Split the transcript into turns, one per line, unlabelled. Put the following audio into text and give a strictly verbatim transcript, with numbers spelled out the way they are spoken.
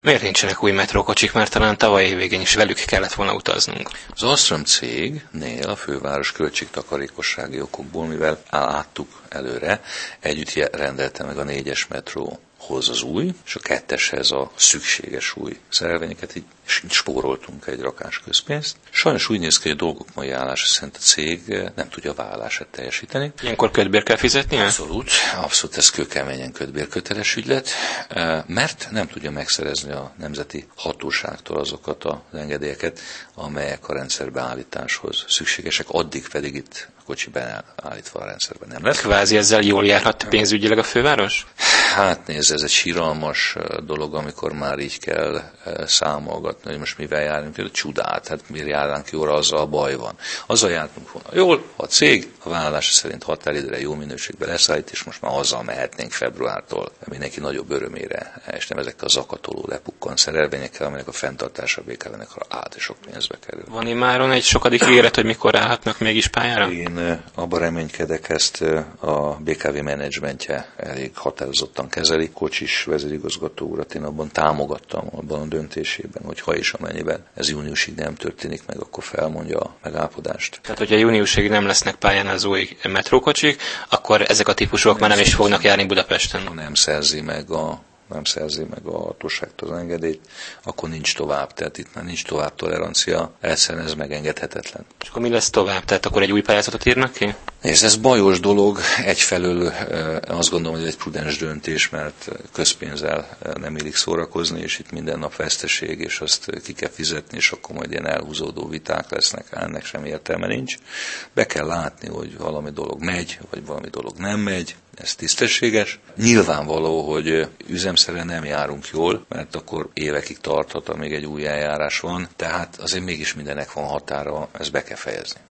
Miért nincsenek új metrókocsik, mert talán tavaly évvégén is velük kellett volna utaznunk?
Az Alstom cégnél a főváros költségtakarékossági okokból, mivel láttuk előre, együtt rendelte meg a négyes metróhoz az új, és a ketteshez a szükséges új szerelvényeket, így spóroltunk egy rakás közpénzt. Sajnos úgy néz ki, hogy a dolgok mai állása szerint a cég nem tudja a vállását teljesíteni.
Ilyenkor kötbér kell fizetnie?
Abszolút, abszolút ez kőkeményen kötbérköteles ügylet, mert nem tudja megszerezni a nemzeti hatóságtól azokat az engedélyeket, amelyek a rendszerbeállításhoz szükségesek, addig pedig itt a kocsi beállítva a rendszerben nem lesz.
Kvázi ezzel jól járhat pénzügyileg a főváros?
Hát nézd, ez egy síralmas dolog, amikor már így kell számolgatni, hogy most mivel járunk, például csodát, hát miért járnánk jóra, azzal baj van. Azzal jártunk volna jól, a cég a vállalása szerint határidőre jó minőségben leszállít, és most már azzal mehetnénk februártól mindenki nagyobb örömére, és nem ezekkel a zakatoló lepukkan szerelvényekkel, amelyek a fenntartása bé ká vé-nek át és sok pénzbe kerül.
Van immáron egy sokadik ígéret, hogy mikor állhatnak mégis pályára?
Én abban reménykedek, ezt a bé ká vé menedzsmentje elég határozottan kezeli. Kocsis vezérigazgató urat én abban támogattam, abban a döntésében, hogy ha és amennyiben ez júniusig nem történik meg, akkor felmondja a megállapodást.
Tehát, hogyha júniusig nem lesznek pályán az új metrókocsik, akkor ezek a típusok már nem is fognak járni Budapesten.
Ha nem szerzi meg a nem szerzi meg a hatóságtól az engedélyt, akkor nincs tovább. Tehát itt már nincs tovább tolerancia, egyszerűen ez megengedhetetlen.
És akkor mi lesz tovább? Tehát akkor egy új pályázatot írnak ki?
Nézd, ez bajos dolog. Egyfelől azt gondolom, hogy ez egy prudens döntés, mert közpénzzel nem illik szórakozni, és itt minden nap veszteség, és azt ki kell fizetni, és akkor majd ilyen elhúzódó viták lesznek, ennek sem értelme nincs. Be kell látni, hogy valami dolog megy, vagy valami dolog nem megy, ez tisztességes. Nyilvánvaló, hogy üzemszerűen nem járunk jól, mert akkor évekig tarthat, amíg egy új eljárás van, tehát azért mégis mindennek van határa, ezt be kell fejezni.